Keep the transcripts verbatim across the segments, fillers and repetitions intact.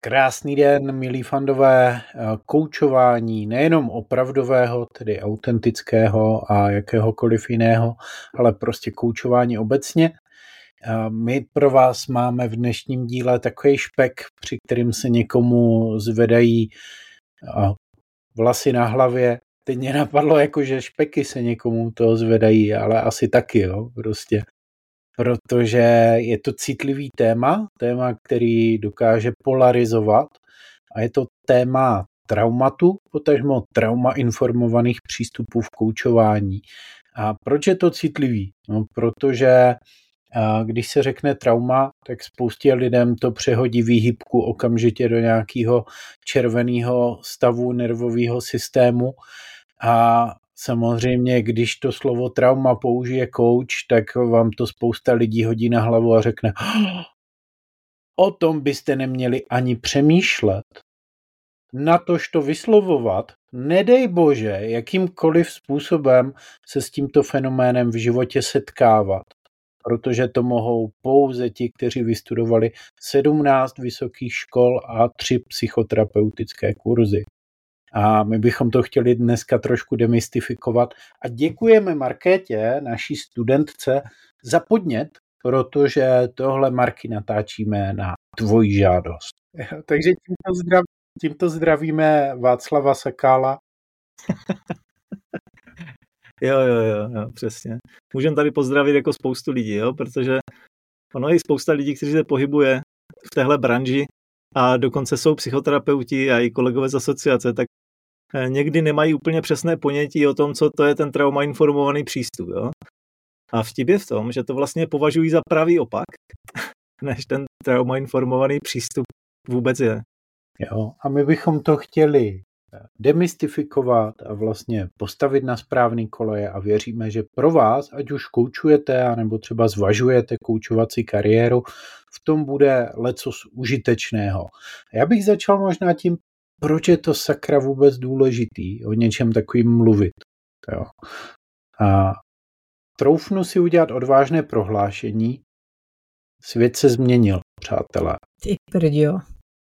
Krásný den, milí fandové, koučování nejenom opravdového, tedy autentického a jakéhokoliv jiného, ale prostě koučování obecně. My pro vás máme v dnešním díle takový špek, při kterým se někomu zvedají vlasy na hlavě. Teď mě napadlo, jako že špeky se někomu toho zvedají, ale asi taky, jo, prostě. Protože je to citlivý téma, téma, který dokáže polarizovat a je to téma traumatu, potažmo trauma informovaných přístupů v koučování. A proč je to citlivý? No, protože když se řekne trauma, tak spoustě lidem to přehodí výhybku okamžitě do nějakého červeného stavu nervového systému a samozřejmě, když to slovo trauma použije coach, tak vám to spousta lidí hodí na hlavu a řekne, o tom byste neměli ani přemýšlet. Natož to vyslovovat, nedej bože, jakýmkoliv způsobem se s tímto fenoménem v životě setkávat. Protože to mohou pouze ti, kteří vystudovali sedmnáct vysokých škol a tři psychoterapeutické kurzy. A my bychom to chtěli dneska trošku demystifikovat a děkujeme Markétě, naší studentce, za podnět, protože tohle, Marky, natáčíme na tvoji žádost. Takže tímto, zdrav, tímto zdravíme Václava Sakála. Jo, jo, jo, jo, přesně. Můžeme tady pozdravit jako spoustu lidí, jo, protože ono je spousta lidí, kteří se pohybuje v téhle branži a dokonce jsou psychoterapeuti a i kolegové z asociace, tak někdy nemají úplně přesné ponětí o tom, co to je ten trauma informovaný přístup, jo. A vtip je v tom, že to vlastně považují za pravý opak, než ten trauma informovaný přístup vůbec je. Jo, a my bychom to chtěli demystifikovat a vlastně postavit na správný koleje a věříme, že pro vás, ať už koučujete, anebo třeba zvažujete koučovací kariéru, v tom bude lecos užitečného. Já bych začal možná tím, proč je to sakra vůbec důležitý o něčem takovým mluvit. Jo. A troufnu si udělat odvážné prohlášení. Svět se změnil, přátelé. Ty prdio.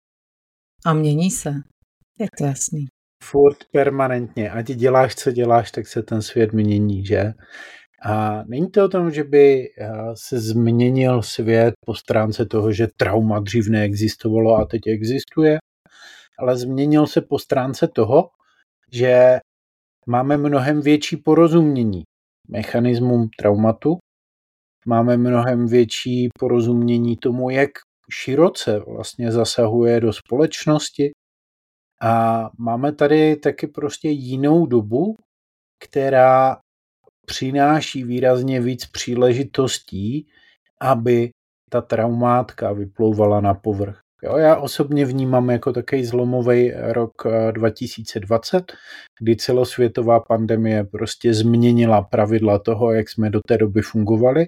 A mění se. Je to jasný. Furt permanentně. Ať děláš, co děláš, tak se ten svět mění, že? A není to o tom, že by se změnil svět po stránce toho, že trauma dřív neexistovalo a teď existuje, ale změnil se po stránce toho, že máme mnohem větší porozumění mechanismům traumatu, máme mnohem větší porozumění tomu, jak široce vlastně zasahuje do společnosti a máme tady taky prostě jinou dobu, která přináší výrazně víc příležitostí, aby ta traumátka vyplouvala na povrch. Jo, já osobně vnímám jako takový zlomový rok dva tisíce dvacet, kdy celosvětová pandemie prostě změnila pravidla toho, jak jsme do té doby fungovali.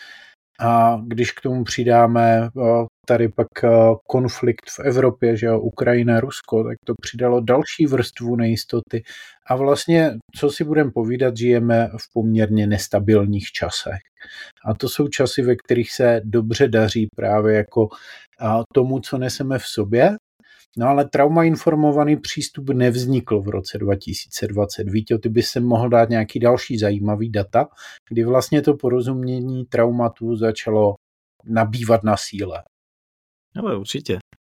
A když k tomu přidáme tady pak konflikt v Evropě, že jo, Ukrajina, Rusko, tak to přidalo další vrstvu nejistoty. A vlastně, co si budeme povídat, žijeme v poměrně nestabilních časech. A to jsou časy, ve kterých se dobře daří právě jako tomu, co neseme v sobě. No ale trauma informovaný přístup nevznikl v roce dva tisíce dvacet. Víte, ty by se mohl dát nějaký další zajímavý data, kdy vlastně to porozumění traumatu začalo nabývat na síle. No, určitě.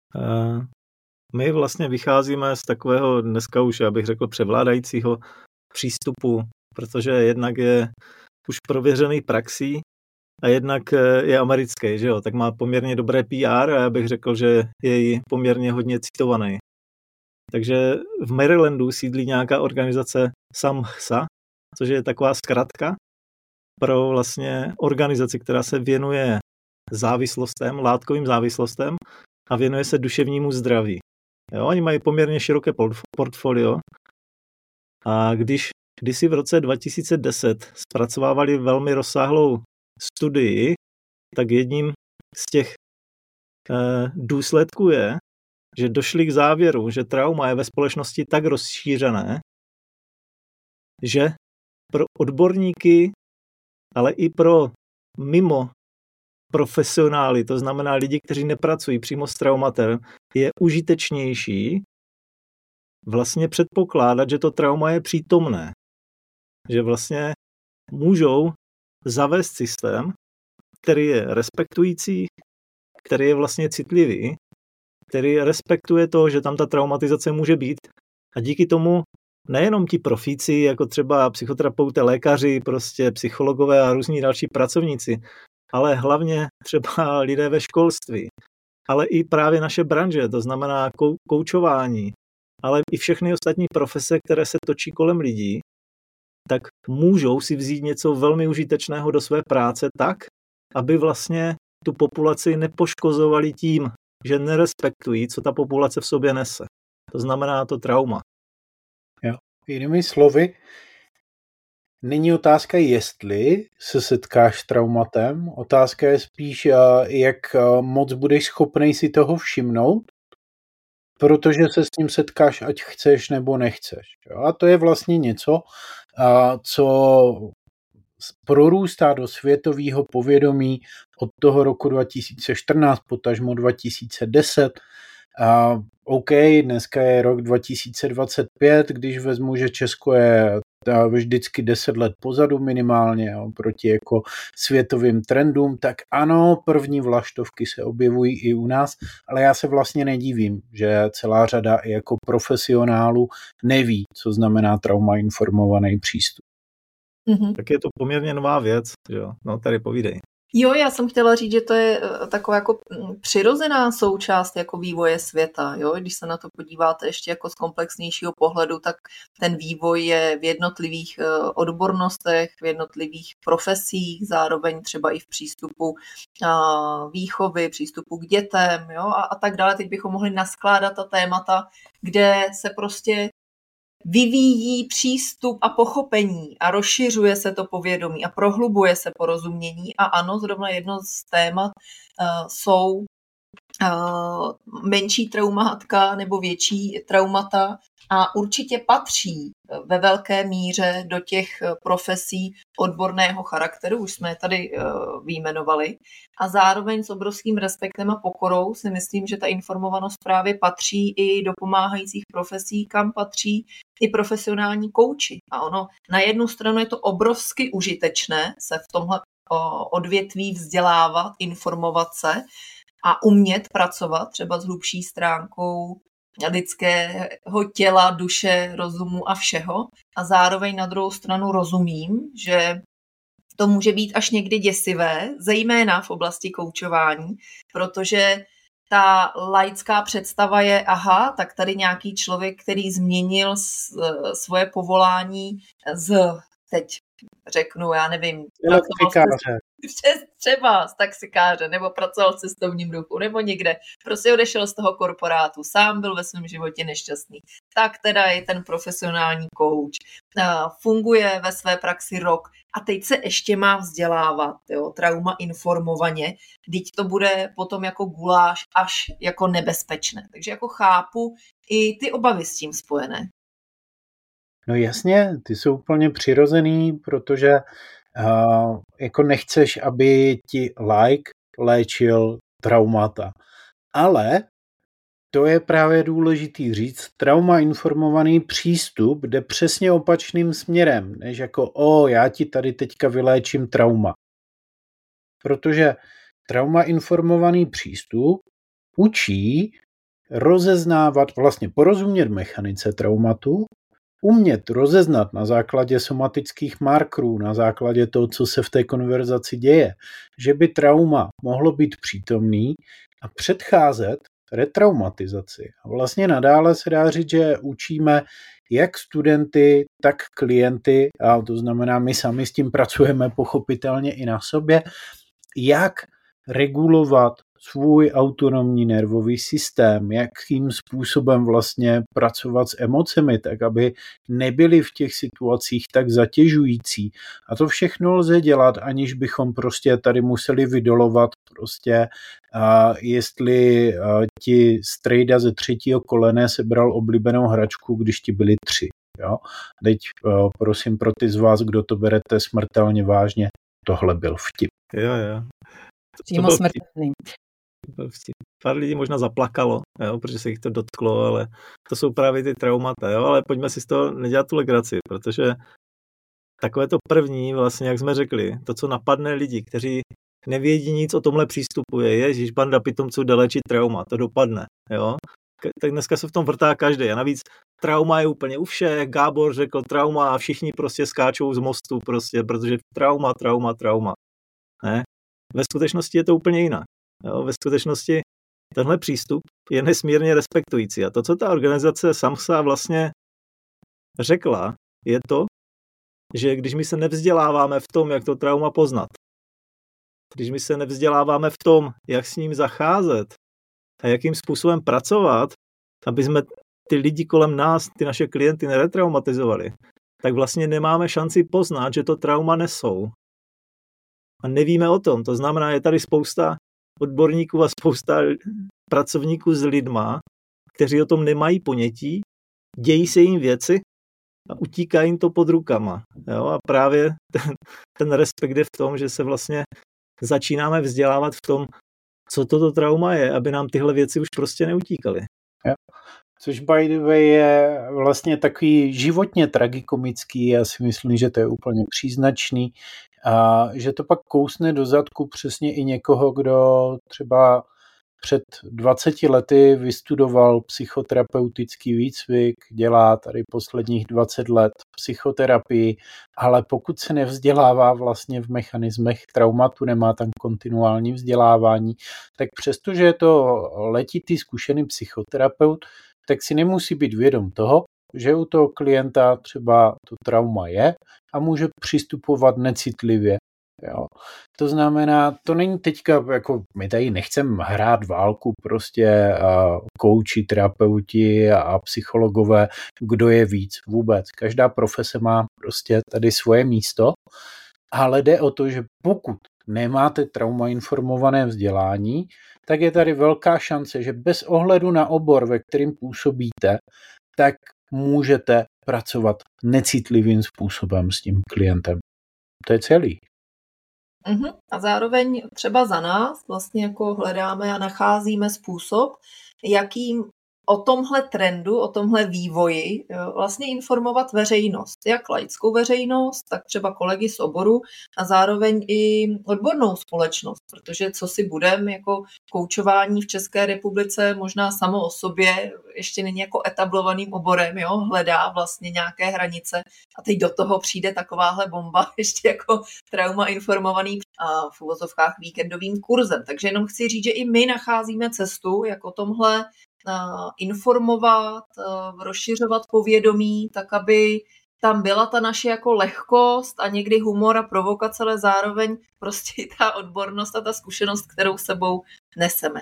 My vlastně vycházíme z takového dneska už, já bych řekl, převládajícího přístupu, protože jednak je už prověřený praxí a jednak je americký, že jo, tak má poměrně dobré P R a já bych řekl, že je poměrně hodně citovaný. Takže v Marylandu sídlí nějaká organizace SAMHSA, což je taková zkratka pro vlastně organizaci, která se věnuje závislostem, látkovým závislostem a věnuje se duševnímu zdraví. Jo, oni mají poměrně široké portfolio a když kdysi v roce dva tisíce deset zpracovávali velmi rozsáhlou studii, tak jedním z těch eh, důsledků je, že došli k závěru, že trauma je ve společnosti tak rozšířené, že pro odborníky, ale i pro mimo profesionály, to znamená lidi, kteří nepracují přímo s traumatem, je užitečnější vlastně předpokládat, že to trauma je přítomné. Že vlastně můžou zavést systém, který je respektující, který je vlastně citlivý, který respektuje to, že tam ta traumatizace může být a díky tomu nejenom ti profíci, jako třeba psychoterapeuté, lékaři, prostě psychologové a různí další pracovníci, ale hlavně třeba lidé ve školství, ale i právě naše branže, to znamená kou- koučování, ale i všechny ostatní profese, které se točí kolem lidí, tak můžou si vzít něco velmi užitečného do své práce tak, aby vlastně tu populaci nepoškozovali tím, že nerespektují, co ta populace v sobě nese. To znamená to trauma. Jo. Jinými slovy, není otázka, jestli se setkáš s traumatem, otázka je spíš, jak moc budeš schopnej si toho všimnout, protože se s ním setkáš, ať chceš nebo nechceš. Jo. A to je vlastně něco, co prorůstá do světového povědomí od toho roku dva tisíce čtrnáct, potažmo dva tisíce deset. A OK, dneska je rok dva tisíce dvacet pět, když vezmu, že Česko je vždycky deset let pozadu minimálně, jo, proti jako světovým trendům, tak ano, první vlaštovky se objevují i u nás, ale já se vlastně nedivím, že celá řada i jako profesionálů neví, co znamená trauma informovaný přístup. Mm-hmm. Tak je to poměrně nová věc, jo, no tady povídej. Jo, já jsem chtěla říct, že to je taková jako přirozená součást jako vývoje světa. Jo? Když se na to podíváte ještě jako z komplexnějšího pohledu, tak ten vývoj je v jednotlivých odbornostech, v jednotlivých profesích, zároveň třeba i v přístupu výchovy, přístupu k dětem, jo? A, a tak dále. Teď bychom mohli naskládat ta témata, kde se prostě vyvíjí přístup a pochopení a rozšiřuje se to povědomí a prohlubuje se porozumění. A ano, zrovna jedno z témat uh, jsou uh, menší traumátka nebo větší traumata a určitě patří ve velké míře do těch profesí odborného charakteru, už jsme je tady uh, vyjmenovali. A zároveň s obrovským respektem a pokorou si myslím, že ta informovanost právě patří i do pomáhajících profesí, kam patří i profesionální kouči. A ono na jednu stranu je to obrovsky užitečné se v tomhle o, odvětví vzdělávat, informovat se a umět pracovat třeba s hlubší stránkou lidského těla, duše, rozumu a všeho. A zároveň na druhou stranu rozumím, že to může být až někdy děsivé, zejména v oblasti koučování, protože ta laická představa je, aha, tak tady nějaký člověk, který změnil svoje povolání z, teď řeknu, já nevím, přes třeba z taxikáře, nebo pracoval v cestovním ruchu, nebo někde, prostě odešel z toho korporátu, sám byl ve svém životě nešťastný. Tak teda je ten profesionální kouč, funguje ve své praxi rok a teď se ještě má vzdělávat, jo, trauma informovaně, teď to bude potom jako guláš až jako nebezpečné. Takže jako chápu i ty obavy s tím spojené. No jasně, ty jsou úplně přirozený, protože uh, jako nechceš, aby ti laik léčil traumata. Ale to je právě důležitý říct, trauma informovaný přístup jde přesně opačným směrem, než jako o, já ti tady teďka vyléčím trauma. Protože trauma informovaný přístup učí rozeznávat, vlastně porozumět mechanice traumatu, umět rozeznat na základě somatických markerů, na základě toho, co se v té konverzaci děje, že by trauma mohlo být přítomný a předcházet retraumatizaci. A vlastně nadále se dá říct, že učíme jak studenty, tak klienty, a to znamená, my sami s tím pracujeme pochopitelně i na sobě, jak regulovat svůj autonomní nervový systém, jakým způsobem vlastně pracovat s emocemi, tak aby nebyly v těch situacích tak zatěžující. A to všechno lze dělat, aniž bychom prostě tady museli vydolovat prostě, a jestli a ti strejda ze třetího kolene sebral oblíbenou hračku, když ti byli tři. Jo? Teď prosím pro ty z vás, kdo to berete smrtelně vážně, tohle byl vtip. Jo, jo. Přímo smrtelný. Pár lidí možná zaplakalo, jo, protože se jich to dotklo, ale to jsou právě ty traumata, jo, ale pojďme si z toho nedělat tu legraci, protože takové to první, vlastně, jak jsme řekli, to, co napadne lidi, kteří nevědí nic o tomhle přístupu, je, ježiš, banda pitomců jde léčit trauma, to dopadne, jo. Tak dneska se v tom vrtá každý a navíc trauma je úplně u všech, Gábor řekl trauma a všichni prostě skáčou z mostu prostě, protože trauma, trauma, trauma, ne. Ve skutečnosti je to úplně jinak. Jo, ve skutečnosti tenhle přístup je nesmírně respektující a to, co ta organizace SAMHSA vlastně řekla, je to, že když my se nevzděláváme v tom, jak to trauma poznat, když my se nevzděláváme v tom, jak s ním zacházet a jakým způsobem pracovat, aby jsme ty lidi kolem nás, ty naše klienty neretraumatizovali, tak vlastně nemáme šanci poznat, že to trauma nesou. A nevíme o tom. To znamená, je tady spousta odborníků a spousta pracovníků s lidma, kteří o tom nemají ponětí, dějí se jim věci a utíká jim to pod rukama. Jo? A právě ten, ten respekt je v tom, že se vlastně začínáme vzdělávat v tom, co toto trauma je, aby nám tyhle věci už prostě neutíkaly. Jo. Což by the way je vlastně takový životně tragikomický, já si myslím, že to je úplně příznačný, a že to pak kousne do zadku přesně i někoho, kdo třeba před dvaceti lety vystudoval psychoterapeutický výcvik, dělá tady posledních dvacet let psychoterapii, ale pokud se nevzdělává vlastně v mechanismech traumatu, nemá tam kontinuální vzdělávání, tak přestože je to letitý zkušený psychoterapeut, tak si nemusí být vědom toho, že u toho klienta třeba to trauma je a může přistupovat necitlivě. Jo. To znamená, to není teďka, jako my tady nechceme hrát válku prostě kouči, terapeuti a psychologové, kdo je víc vůbec. Každá profese má prostě tady svoje místo, ale jde o to, že pokud nemáte trauma informované vzdělání, tak je tady velká šance, že bez ohledu na obor, ve kterým působíte, tak můžete pracovat necitlivým způsobem s tím klientem. To je celý. Uhum. A zároveň třeba za nás vlastně jako hledáme a nacházíme způsob, jakým o tomhle trendu, o tomhle vývoji vlastně informovat veřejnost. Jak laickou veřejnost, tak třeba kolegy z oboru a zároveň i odbornou společnost, protože co si budem, jako koučování v České republice možná samo o sobě ještě není jako etablovaným oborem, jo, hledá vlastně nějaké hranice a teď do toho přijde takováhle bomba ještě jako trauma informovaný a v uvozovkách víkendovým kurzem. Takže jenom chci říct, že i my nacházíme cestu, jak o tomhle informovat, rozšiřovat povědomí, tak aby tam byla ta naše jako lehkost a někdy humor a provokace, ale zároveň prostě ta odbornost a ta zkušenost, kterou sebou neseme.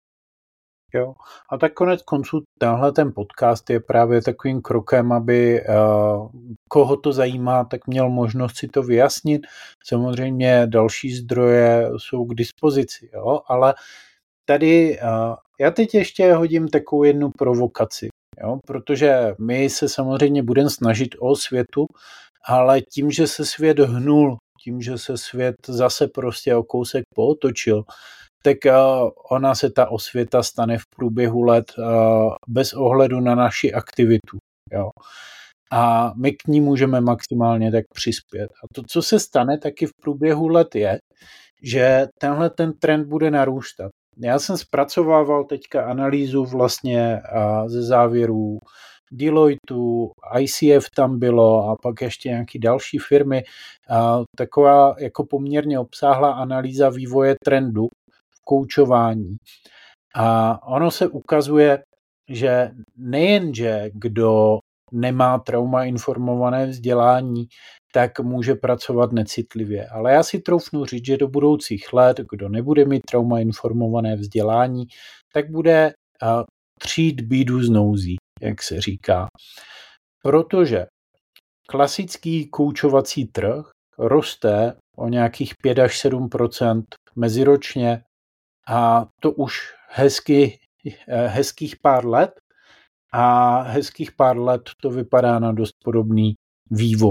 Jo. A tak konec konců tenhle ten podcast je právě takovým krokem, aby uh, koho to zajímá, tak měl možnost si to vyjasnit. Samozřejmě další zdroje jsou k dispozici, jo, ale tady uh, já teď ještě hodím takovou jednu provokaci, jo, protože my se samozřejmě budeme snažit o osvětu, ale tím, že se svět hnul, tím, že se svět zase prostě o kousek pootočil, tak uh, ona se ta osvěta stane v průběhu let uh, bez ohledu na naši aktivitu. Jo. A my k ní můžeme maximálně tak přispět. A to, co se stane taky v průběhu let je, že tenhle ten trend bude narůstat. Já jsem zpracovával teďka analýzu vlastně uh, ze závěrů Deloitu, I C F tam bylo a pak ještě nějaký další firmy. Uh, taková jako poměrně obsáhlá analýza vývoje trendu koučování. A ono se ukazuje, že nejenže kdo nemá trauma informované vzdělání, tak může pracovat necitlivě. Ale já si troufnu říct, že do budoucích let, kdo nebude mít trauma informované vzdělání, tak bude uh, třít bídu z nouzí, jak se říká. Protože klasický koučovací trh roste o nějakých pět až sedm procent meziročně, a to už hezky, hezkých pár let a hezkých pár let to vypadá na dost podobný vývoj.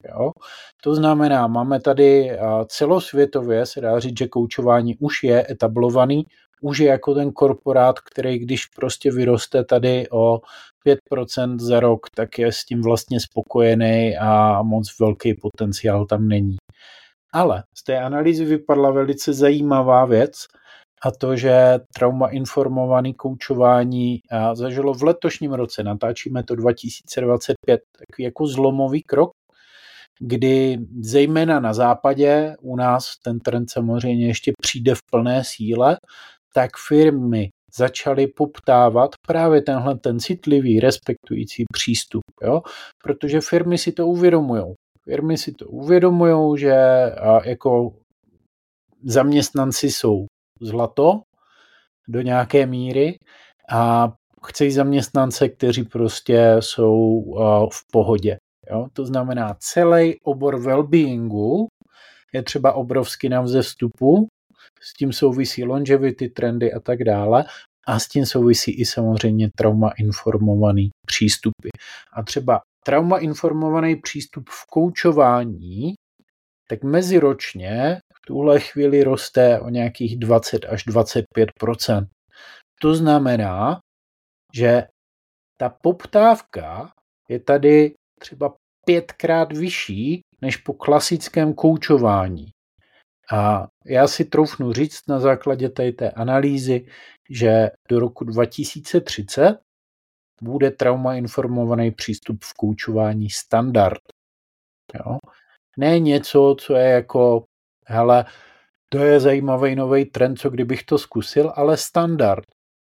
Jo? To znamená, máme tady celosvětově, se dá říct, že koučování už je etablovaný, už je jako ten korporát, který když prostě vyroste tady o pět procent za rok, tak je s tím vlastně spokojený a moc velký potenciál tam není. Ale z té analýzy vypadla velice zajímavá věc, a to, že trauma informované koučování zažilo v letošním roce, natáčíme to dva tisíce dvacet pět, takový jako zlomový krok, kdy zejména na západě, u nás ten trend samozřejmě ještě přijde v plné síle, tak firmy začaly poptávat právě tenhle ten citlivý, respektující přístup, jo? Protože firmy si to uvědomujou. Firmy si to uvědomují, že jako zaměstnanci jsou zlato do nějaké míry a chcejí zaměstnance, kteří prostě jsou v pohodě. Jo? To znamená, celý obor wellbeingu je třeba obrovsky na vzestupu, s tím souvisí longevity, trendy a tak dále a s tím souvisí i samozřejmě trauma informovaný přístupy. A třeba trauma informovaný přístup v koučování tak meziročně v tuhle chvíli roste o nějakých dvacet až dvacet pět procent. To znamená, že ta poptávka je tady třeba pětkrát vyšší než po klasickém koučování. A já si troufnu říct na základě té, té analýzy, že do roku dva tisíce třicet bude trauma informovaný přístup v koučování standard. Jo? Ne něco, co je jako, hele, to je zajímavý nový trend, co kdybych to zkusil, ale standard.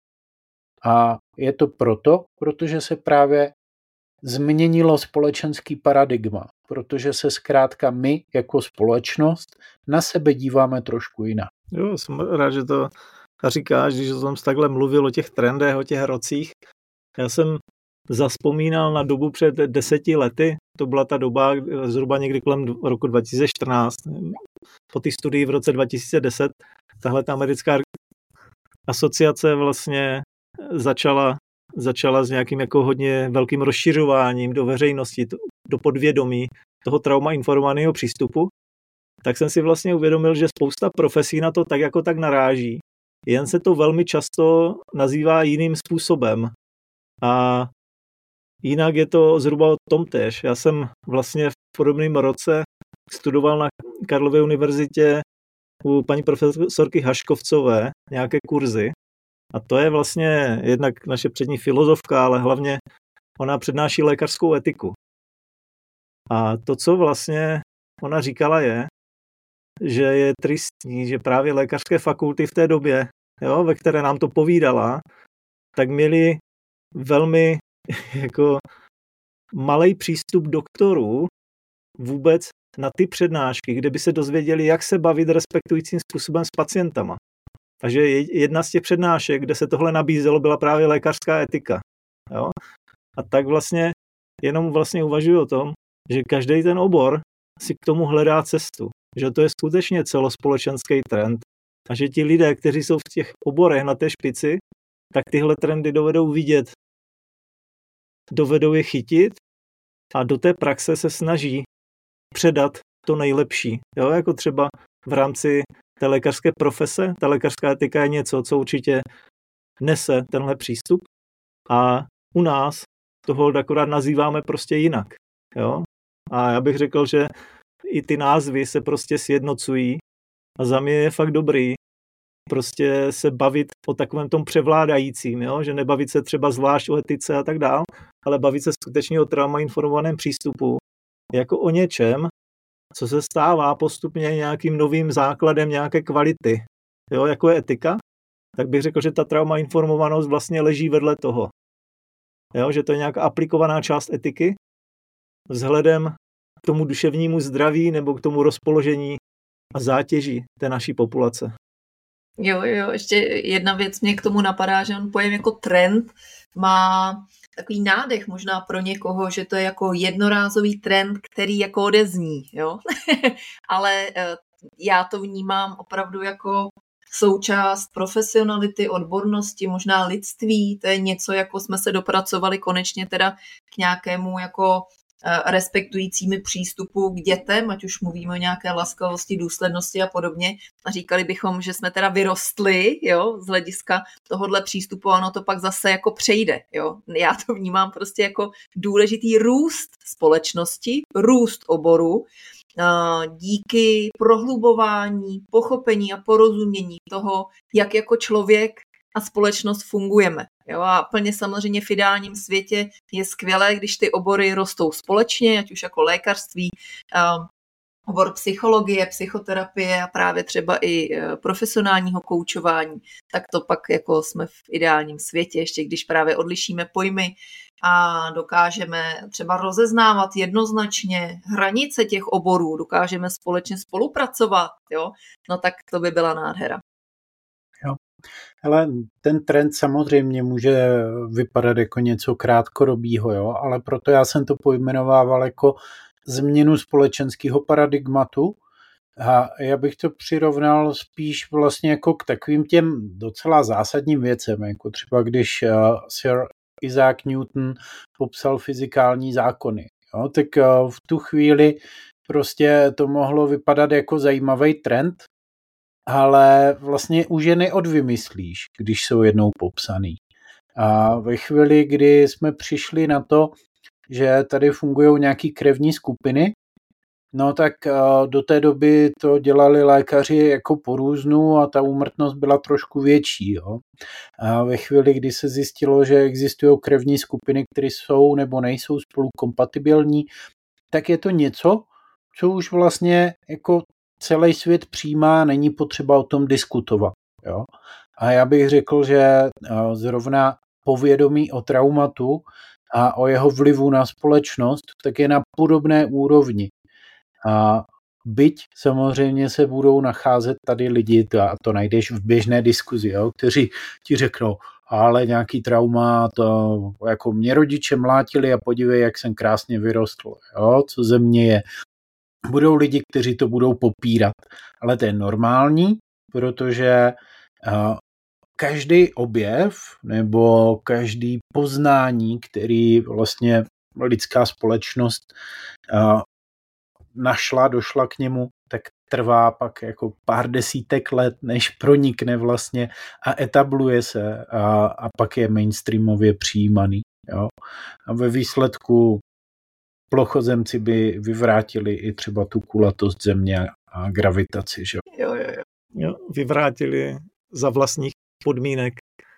A je to proto, protože se právě změnilo společenský paradigma, protože se zkrátka my jako společnost na sebe díváme trošku jinak. Jo, jsem rád, že to říkáš, když jsem takhle mluvil o těch trendech, o těch rocích. Já jsem zazpomínal na dobu před deseti lety, to byla ta doba zhruba někdy kolem roku dva tisíce čtrnáct. Po té studii v roce dva tisíce deset tahle ta americká asociace vlastně začala, začala s nějakým jako hodně velkým rozšiřováním do veřejnosti, do podvědomí toho trauma informovaného přístupu. Tak jsem si vlastně uvědomil, že spousta profesí na to tak jako tak naráží. Jen se to velmi často nazývá jiným způsobem. A jinak je to zhruba o tom též. Já jsem vlastně v podobném roce studoval na Karlově univerzitě u paní profesorky Haškovcové nějaké kurzy. A to je vlastně jednak naše přední filozofka, ale hlavně ona přednáší lékařskou etiku. A to, co vlastně ona říkala, je, že je tristní, že právě lékařské fakulty v té době, jo, ve které nám to povídala, tak měli velmi jako malej přístup doktorů vůbec na ty přednášky, kde by se dozvěděli, jak se bavit respektujícím způsobem s pacientama. Takže jedna z těch přednášek, kde se tohle nabízelo, byla právě lékařská etika. Jo? A tak vlastně jenom vlastně uvažuji o tom, že každý ten obor si k tomu hledá cestu. Že to je skutečně celospolečenský trend. A že ti lidé, kteří jsou v těch oborech na té špici, tak tyhle trendy dovedou vidět, dovedou je chytit a do té praxe se snaží předat to nejlepší. Jo? Jako třeba v rámci té lékařské profese, ta lékařská etika je něco, co určitě nese tenhle přístup a u nás toho akorát nazýváme prostě jinak. Jo? A já bych řekl, že i ty názvy se prostě sjednocují a za mě je fakt dobrý prostě se bavit o takovém tom převládajícím, jo? Že nebavit se třeba zvlášť o etice a tak dál, ale bavit se skutečně o trauma informovaném přístupu jako o něčem, co se stává postupně nějakým novým základem nějaké kvality, jo? Jako je etika, tak bych řekl, že ta trauma informovanost vlastně leží vedle toho. Jo? Že to je nějaká aplikovaná část etiky vzhledem k tomu duševnímu zdraví nebo k tomu rozpoložení a zátěži té naší populace. Jo, jo, ještě jedna věc mě k tomu napadá, že on pojem jako trend má takový nádech možná pro někoho, že to je jako jednorázový trend, který jako odezní, jo. Ale já to vnímám opravdu jako součást profesionality, odbornosti, možná lidství, to je něco, jako jsme se dopracovali konečně teda k nějakému jako respektujícími přístupu k dětem, ať už mluvíme o nějaké laskavosti, důslednosti a podobně. A říkali bychom, že jsme teda vyrostli, jo, z hlediska tohohle přístupu, a ono to pak zase jako přejde, jo. Já to vnímám prostě jako důležitý růst společnosti, růst oboru, díky prohlubování, pochopení a porozumění toho, jak jako člověk a společnost fungujeme. Jo, a plně samozřejmě v ideálním světě je skvělé, když ty obory rostou společně, ať už jako lékařství, obor psychologie, psychoterapie a právě třeba i profesionálního koučování, tak to pak jako jsme v ideálním světě, ještě když právě odlišíme pojmy a dokážeme třeba rozeznávat jednoznačně hranice těch oborů, dokážeme společně spolupracovat, jo, no tak to by byla nádhera. Jo. Ale ten trend samozřejmě může vypadat jako něco krátkodobýho, jo, ale proto já jsem to pojmenovával jako změnu společenského paradigmatu a já bych to přirovnal spíš vlastně jako k takovým těm docela zásadním věcem, jako třeba když Sir Isaac Newton popsal fyzikální zákony, jo, tak v tu chvíli prostě to mohlo vypadat jako zajímavý trend, ale vlastně už je neodvymyslíš, když jsou jednou popsaný. A ve chvíli, kdy jsme přišli na to, že tady fungují nějaký krevní skupiny, no tak do té doby to dělali lékaři jako po různu a ta úmrtnost byla trošku větší. Jo. A ve chvíli, kdy se zjistilo, že existují krevní skupiny, které jsou nebo nejsou spolu kompatibilní, tak je to něco, co už vlastně jako celý svět přijímá, není potřeba o tom diskutovat. Jo. A já bych řekl, že zrovna povědomí o traumatu a o jeho vlivu na společnost, tak je na podobné úrovni. A byť samozřejmě se budou nacházet tady lidi, a to najdeš v běžné diskuzi, jo, kteří ti řeknou, ale nějaký trauma, to jako mě rodiče mlátili a podívej, jak jsem krásně vyrostl, jo, co ze mě je. Budou lidi, kteří to budou popírat, ale to je normální, protože uh, každý objev nebo každý poznání, který vlastně lidská společnost uh, našla, došla k němu, tak trvá pak jako pár desítek let, než pronikne vlastně a etabluje se a, a pak je mainstreamově přijímaný. Jo? A ve výsledku plochozemci by vyvrátili i třeba tu kulatost země a gravitaci. Že? Jo, jo, jo. Jo, vyvrátili za vlastních podmínek.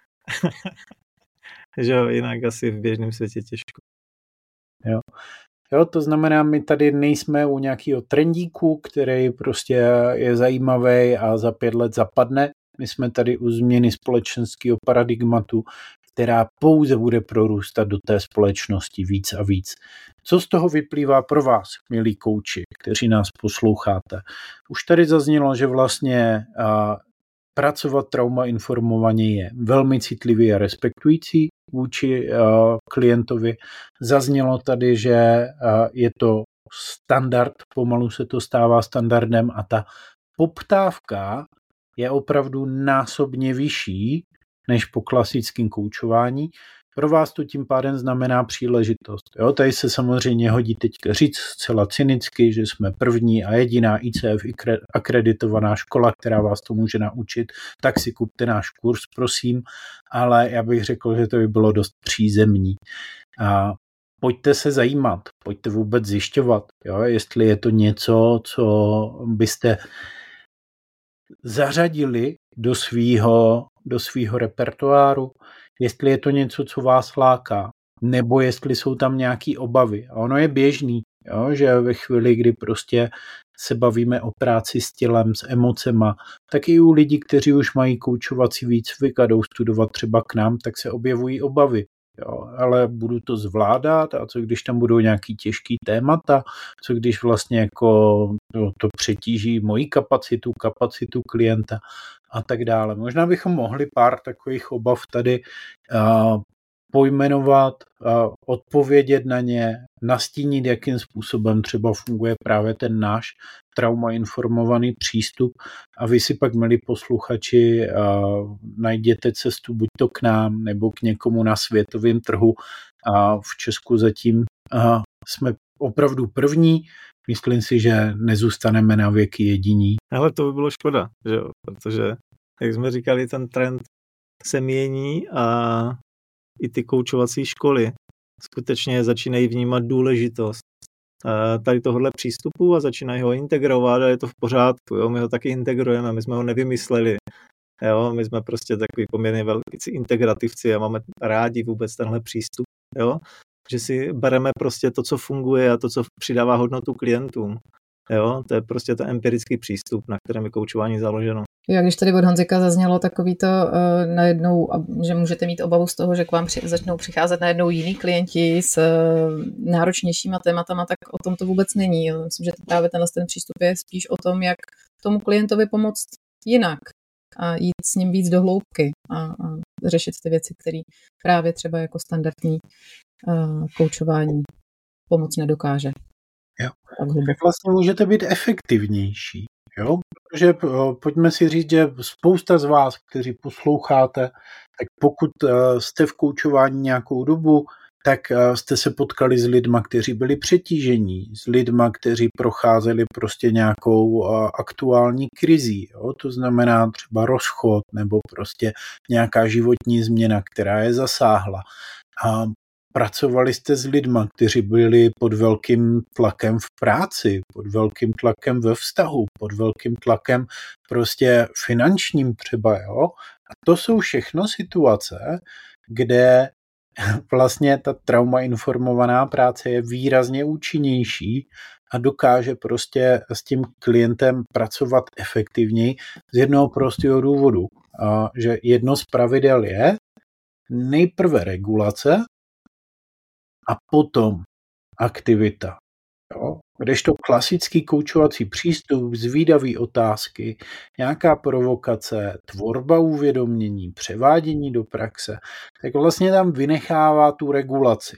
Že jo, jinak asi v běžném světě těžko. Jo. Jo, to znamená, my tady nejsme u nějakého trendíku, který prostě je zajímavý a za pět let zapadne. My jsme tady u změny společenského paradigmatu, která pouze bude prorůstat do té společnosti víc a víc. Co z toho vyplývá pro vás, milí kouči, kteří nás posloucháte? Už tady zaznělo, že vlastně a, pracovat trauma informovaně je velmi citlivý a respektující vůči uh, klientovi. Zaznělo tady, že uh, je to standard, pomalu se to stává standardem a ta poptávka je opravdu násobně vyšší než po klasickém koučování. Pro vás to tím pádem znamená příležitost. Jo, tady se samozřejmě hodí teďka říct zcela cynicky, že jsme první a jediná I C F akreditovaná škola, která vás to může naučit, tak si kupte náš kurz, prosím, ale já bych řekl, že to by bylo dost přízemní. A pojďte se zajímat, pojďte vůbec zjišťovat, jo, jestli je to něco, co byste zařadili do svýho, do svýho repertoáru, jestli je to něco, co vás láká, nebo jestli jsou tam nějaké obavy. A ono je běžný, jo, že ve chvíli, kdy prostě se bavíme o práci s tělem, s emocema, tak i u lidí, kteří už mají koučovací výcvik a jdou studovat třeba k nám, tak se objevují obavy. Jo, ale budu to zvládat a co když tam budou nějaký těžký témata, co když vlastně jako to, to přetíží moji kapacitu, kapacitu klienta a tak dále. Možná bychom mohli pár takových obav tady uh, pojmenovat, uh, odpovědět na ně, nastínit, jakým způsobem třeba funguje právě ten náš trauma informovaný přístup a vy si pak, milí posluchači, uh, najděte cestu buď to k nám, nebo k někomu na světovém trhu a v Česku zatím uh, jsme opravdu první. Myslím si, že nezůstaneme na věky jediní. Ale to by bylo škoda, že jo? Protože, jak jsme říkali, ten trend se mění a i ty koučovací školy skutečně začínají vnímat důležitost tady tohohle přístupu a začínají ho integrovat a je to v pořádku. Jo? My ho taky integrujeme, my jsme ho nevymysleli. Jo? My jsme prostě takový poměrně velcí integrativci a máme rádi vůbec tenhle přístup. Jo? Že si bereme prostě to, co funguje a to, co přidává hodnotu klientům. Jo? To je prostě ten empirický přístup, na kterém je koučování založeno. Já když tady od Honzika zaznělo takový to uh, najednou, že můžete mít obavu z toho, že k vám při, začnou přicházet najednou jiní klienti s uh, náročnějšíma tématama, tak o tom to vůbec není. Já myslím, že právě tenhle ten přístup je spíš o tom, jak tomu klientovi pomoct jinak a jít s ním víc do hloubky a, a řešit ty věci, které právě třeba jako standardní uh, koučování pomoc nedokáže. Jo. Tak vlastně můžete být efektivnější. Jo, protože pojďme si říct, že spousta z vás, kteří posloucháte, tak pokud jste v koučování nějakou dobu, tak jste se potkali s lidma, kteří byli přetížení, s lidma, kteří procházeli prostě nějakou aktuální krizí. Jo? To znamená třeba rozchod nebo prostě nějaká životní změna, která je zasáhla. A pracovali jste s lidma, kteří byli pod velkým tlakem v práci, pod velkým tlakem ve vztahu, pod velkým tlakem prostě finančním třeba, jo. A to jsou všechno situace, kde vlastně ta traumainformovaná práce je výrazně účinnější a dokáže prostě s tím klientem pracovat efektivněji z jednoho prostého důvodu, a že jedno z pravidel je nejprve regulace, a potom aktivita. Jo? Kdežto klasický koučovací přístup, zvídavý otázky, nějaká provokace, tvorba uvědomění, převádění do praxe, tak vlastně tam vynechává tu regulaci.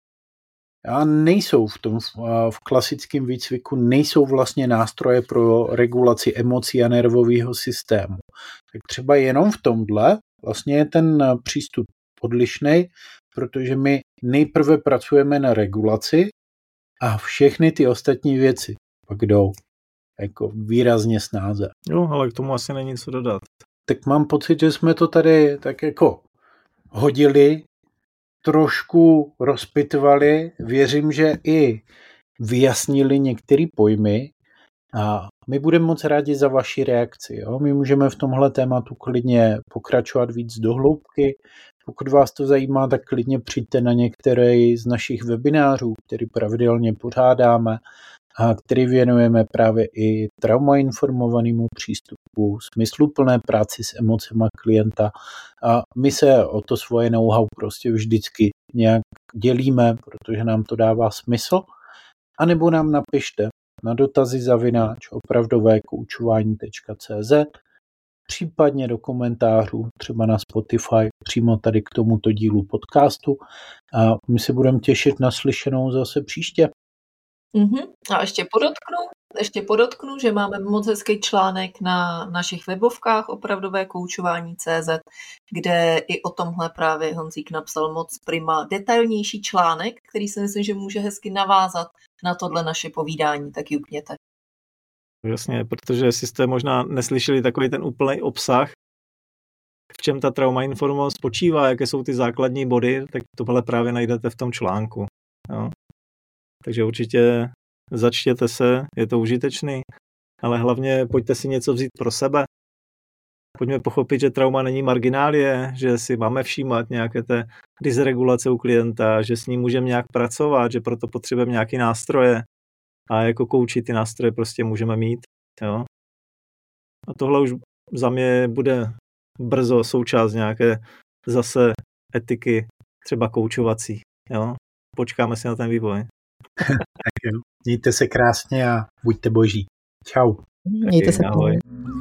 A nejsou v tom v klasickém výcviku nejsou vlastně nástroje pro regulaci emocí a nervového systému. Tak třeba jenom v tomhle vlastně je ten přístup odlišnej, protože my nejprve pracujeme na regulaci a všechny ty ostatní věci pak jdou jako výrazně snáze. Jo, ale k tomu asi není co dodat. Tak mám pocit, že jsme to tady tak jako hodili, trošku rozpitvali, věřím, že i vyjasnili některé pojmy a my budeme moc rádi za vaši reakci. Jo? My můžeme v tomhle tématu klidně pokračovat víc do hloubky. Pokud vás to zajímá, tak klidně přijďte na některé z našich webinářů, který pravidelně pořádáme a který věnujeme právě i traumainformovanému přístupu, smysluplné práci s emocema klienta. A my se o to svoje know-how prostě vždycky nějak dělíme, protože nám to dává smysl. A nebo nám napište na dotazy zavináč opravdové koučování tečka cé zet, případně do komentářů, třeba na Spotify, přímo tady k tomuto dílu podcastu. A my se budeme těšit na slyšenou zase příště. Mm-hmm. A ještě podotknu, ještě podotknu, že máme moc hezký článek na našich webovkách opravdové koučování tečka cé zet, kde i o tomhle právě Honzík napsal moc prima detailnější článek, který si myslím, že může hezky navázat na tohle naše povídání, tak jukněte. Jasně, protože jestli jste možná neslyšeli takový ten úplný obsah, v čem ta traumainformovanost spočívá, jaké jsou ty základní body, tak tohle právě najdete v tom článku. Jo? Takže určitě začtěte se, je to užitečný, ale hlavně pojďte si něco vzít pro sebe. Pojďme pochopit, že trauma není marginálie, že si máme všímat nějaké té dysregulace u klienta, že s ním můžeme nějak pracovat, že proto potřebujeme nějaké nástroje a jako kouči ty nástroje prostě můžeme mít. Jo? A tohle už za mě bude brzo součást nějaké zase etiky, třeba koučovací. Jo? Počkáme si na ten vývoj. Tak jo. Mějte se krásně a buďte boží. Čau. Mějte se. Ahoj.